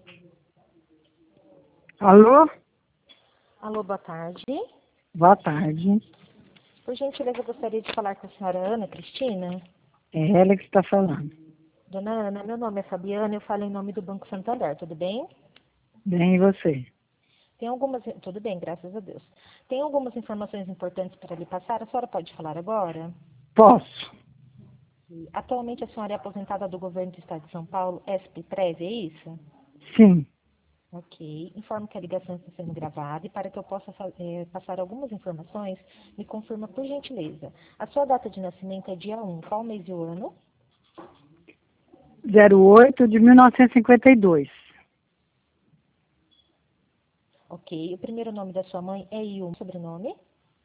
Alô? Alô, boa tarde. Boa tarde. Por gentileza, eu gostaria de falar com a senhora Ana Cristina. É ela que está falando. Dona Ana, meu nome é Fabiana, eu falo em nome do Banco Santander, tudo bem? Bem, e você? Tudo bem, graças a Deus. Tem algumas informações importantes para lhe passar, a senhora pode falar agora? Posso? Atualmente a senhora é aposentada do governo do estado de São Paulo, SP-Prev, é isso? Sim. Ok. Informo que a ligação está sendo gravada e para que eu possa passar algumas informações, me confirma por gentileza. A sua data de nascimento é dia 1, qual mês e o ano? 08 de 1952. Ok. O primeiro nome da sua mãe é Ilma, sobrenome?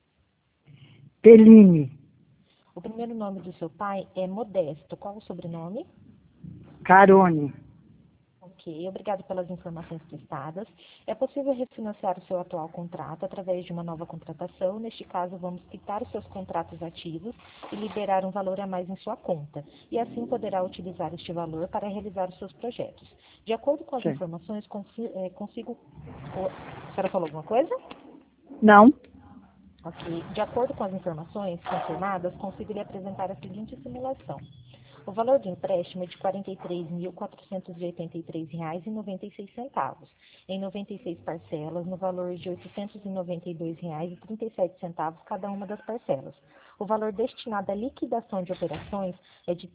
Peline. O primeiro nome do seu pai é Modesto, qual o sobrenome? Carone. Ok, obrigado pelas informações prestadas. É possível refinanciar o seu atual contrato através de uma nova contratação. Neste caso, vamos quitar os seus contratos ativos e liberar um valor a mais em sua conta. E assim poderá utilizar este valor para realizar os seus projetos. De acordo com as Certo. informações, consigo... A senhora falou alguma coisa? Não? Ok. De acordo com as informações confirmadas, consigo lhe apresentar a seguinte simulação. O valor do empréstimo é de R$ 43.483,96, em 96 parcelas, no valor de R$ 892,37 cada uma das parcelas. O valor destinado à liquidação de operações é de R$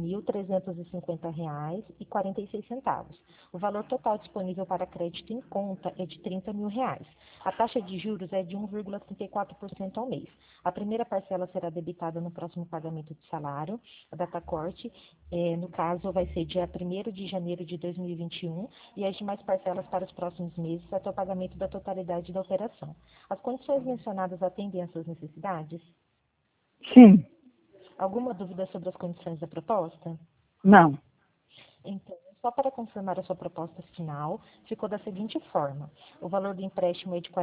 13.350,46. O valor total disponível para crédito em conta é de R$ 30 mil. A taxa de juros é de 1,34% ao mês. A primeira parcela será debitada no próximo pagamento de salário, a data corte, no caso vai ser dia 1º de janeiro de 2021, e as demais parcelas para os próximos meses até o pagamento da totalidade da operação. As condições mencionadas atendem às suas necessidades? Sim. Alguma dúvida sobre as condições da proposta? Não. Então, só para confirmar a sua proposta final, ficou da seguinte forma. O valor do empréstimo é de R$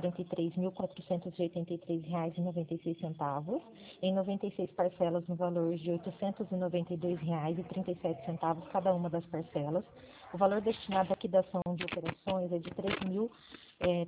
43.483,96, em 96 parcelas no valor de R$ 892,37 cada uma das parcelas. O valor destinado à liquidação de operações é de R$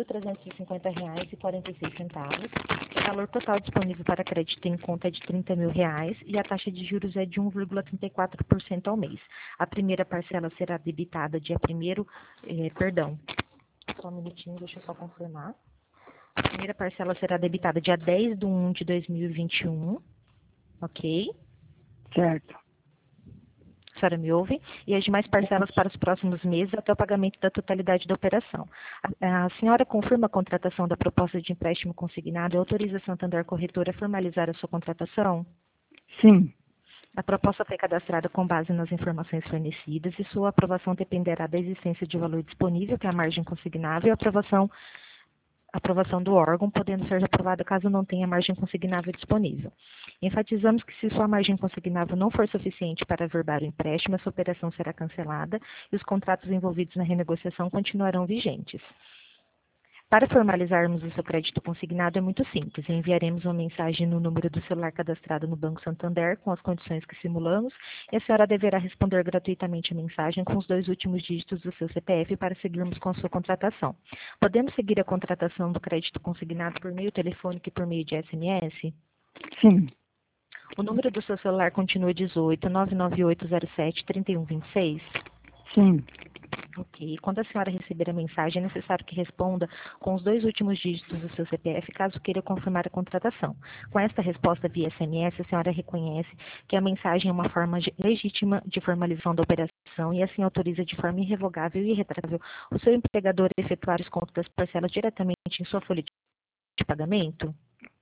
13.350,46. O valor total disponível para crédito em conta é de R$ 30 mil e a taxa de juros é de 1,34% ao mês. A primeira parcela será debitada dia 1º, só um minutinho, deixa eu só confirmar. A primeira parcela será debitada dia 10 de 1 de 2021, ok? Certo. A senhora me ouve? E as demais parcelas para os próximos meses até o pagamento da totalidade da operação. A senhora confirma a contratação da proposta de empréstimo consignado e autoriza a Santander Corretora a formalizar a sua contratação? Sim. A proposta foi cadastrada com base nas informações fornecidas e sua aprovação dependerá da existência de valor disponível, que é a margem consignável, e a aprovação do órgão, podendo ser aprovada caso não tenha margem consignável disponível. Enfatizamos que se sua margem consignável não for suficiente para averbar o empréstimo, essa operação será cancelada e os contratos envolvidos na renegociação continuarão vigentes. Para formalizarmos o seu crédito consignado é muito simples. Enviaremos uma mensagem no número do celular cadastrado no Banco Santander com as condições que simulamos e a senhora deverá responder gratuitamente a mensagem com os 2 últimos dígitos do seu CPF para seguirmos com a sua contratação. Podemos seguir a contratação do crédito consignado por meio telefônico e por meio de SMS? Sim. O número do seu celular continua 18 99807 3126? Sim. Ok. Quando a senhora receber a mensagem, é necessário que responda com os 2 últimos dígitos do seu CPF, caso queira confirmar a contratação. Com esta resposta via SMS, a senhora reconhece que a mensagem é uma forma legítima de formalização da operação e assim autoriza de forma irrevogável e irretratável o seu empregador a efetuar o desconto das parcelas diretamente em sua folha de pagamento?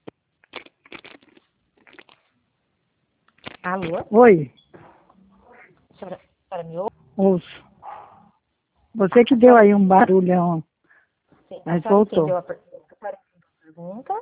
Alô? Oi. A senhora me ouve? Ouço. Você que A deu senhora, aí um barulhão, sim, a mas senhora entendeu voltou. a senhora entendeu a pergunta?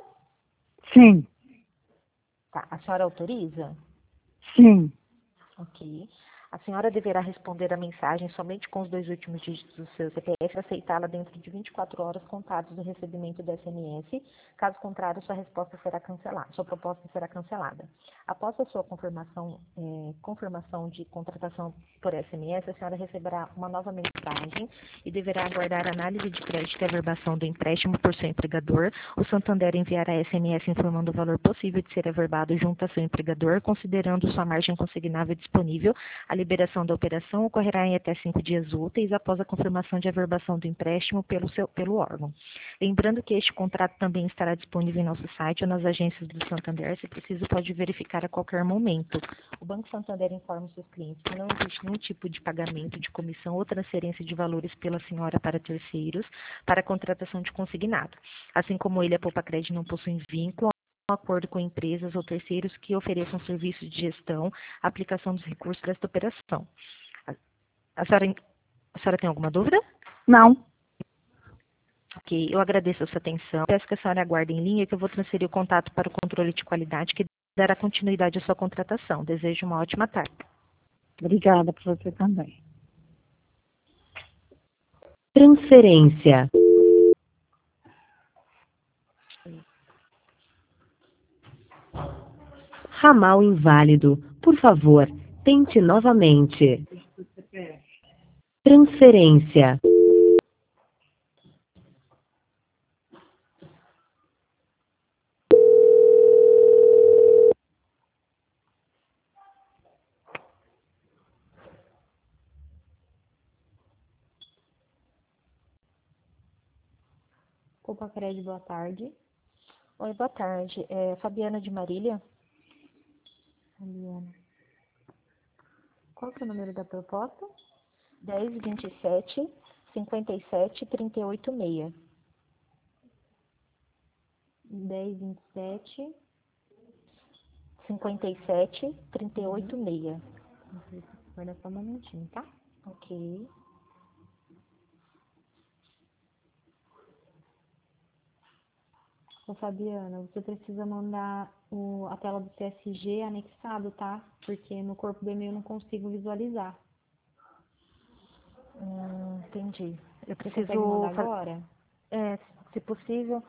Sim. Tá. A senhora autoriza? Sim. Ok. A senhora deverá responder a mensagem somente com os 2 últimos dígitos do seu CPF e aceitá-la dentro de 24 horas contados do recebimento do SMS. Caso contrário, sua resposta será cancelada, sua proposta será cancelada. Após a sua confirmação de contratação por SMS, a senhora receberá uma nova mensagem e deverá aguardar a análise de crédito e averbação do empréstimo por seu empregador. O Santander enviará SMS informando o valor possível de ser averbado junto a seu empregador, considerando sua margem consignável disponível. A liberação da operação ocorrerá em até 5 dias úteis após a confirmação de averbação do empréstimo pelo órgão. Lembrando que este contrato também estará disponível em nosso site ou nas agências do Santander. Se preciso, pode verificar a qualquer momento. O Banco Santander informa os seus clientes que não existe nenhum tipo de pagamento de comissão ou transferência de valores pela senhora para terceiros para a contratação de consignado. Assim como ele, a Poupa-Cred não possui vínculo acordo com empresas ou terceiros que ofereçam serviços de gestão, aplicação dos recursos desta operação. A senhora tem alguma dúvida? Não. Ok, eu agradeço a sua atenção. Peço que a senhora aguarde em linha que eu vou transferir o contato para o controle de qualidade que dará continuidade à sua contratação. Desejo uma ótima tarde. Obrigada para você também. Transferência. Ramal inválido. Por favor, tente novamente. Transferência. Poupa-Cred, boa tarde. Oi, boa tarde. Fabiana de Marília. Fabiana. Qual que é o número da proposta? 1027 57 386. 1027 57 386. Guarda só um momentinho, tá? Ok. Ô, Fabiana, você precisa mandar a tela do CSG anexado, tá? Porque no corpo do e-mail eu não consigo visualizar. Entendi. Eu Você preciso consegue mandar agora? se possível.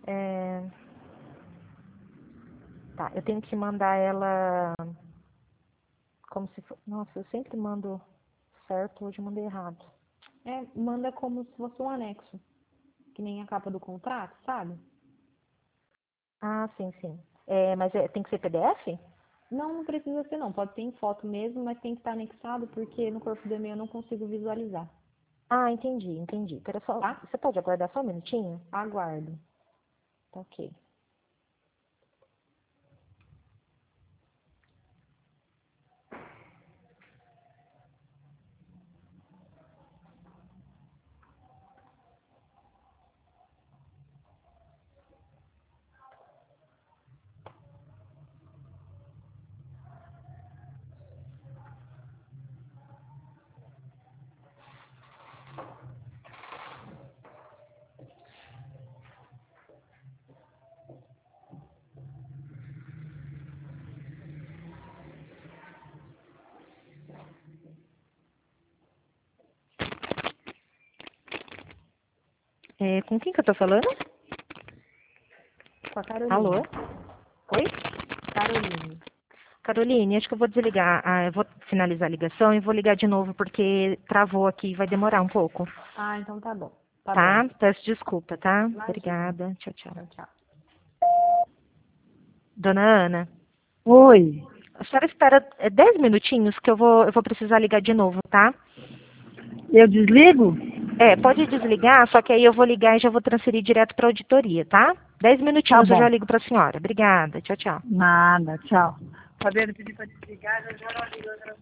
Tá, eu tenho que mandar ela como se fosse. Nossa, eu sempre mando certo, hoje eu mandei errado. Manda como se fosse um anexo. Que nem a capa do contrato, sabe? Ah, sim, sim. Mas tem que ser PDF? Não precisa ser não. Pode ser em foto mesmo, mas tem que estar anexado porque no corpo do e-mail eu não consigo visualizar. Ah, entendi. Espera só, Tá? você pode aguardar só um minutinho? Aguardo. Tá, ok. Com quem que eu tô falando? Com a Carolina. Alô? Oi? Carolina. Caroline, acho que eu vou desligar. Eu vou finalizar a ligação e vou ligar de novo porque travou aqui e vai demorar um pouco. Ah, então tá bom. Tá Tá? bom. Peço desculpa, tá? Imagina. Obrigada. Tchau, tchau. Tchau, tchau. Dona Ana, Oi. a senhora espera 10 minutinhos que eu vou precisar ligar de novo, tá? Eu desligo? Pode desligar, só que aí eu vou ligar e já vou transferir direto para a auditoria, tá? 10 Tá minutinhos eu já bom. ligo para a senhora. Obrigada. Tchau, tchau. Nada, tchau. Fabiana pediu para desligar, eu já não ligo.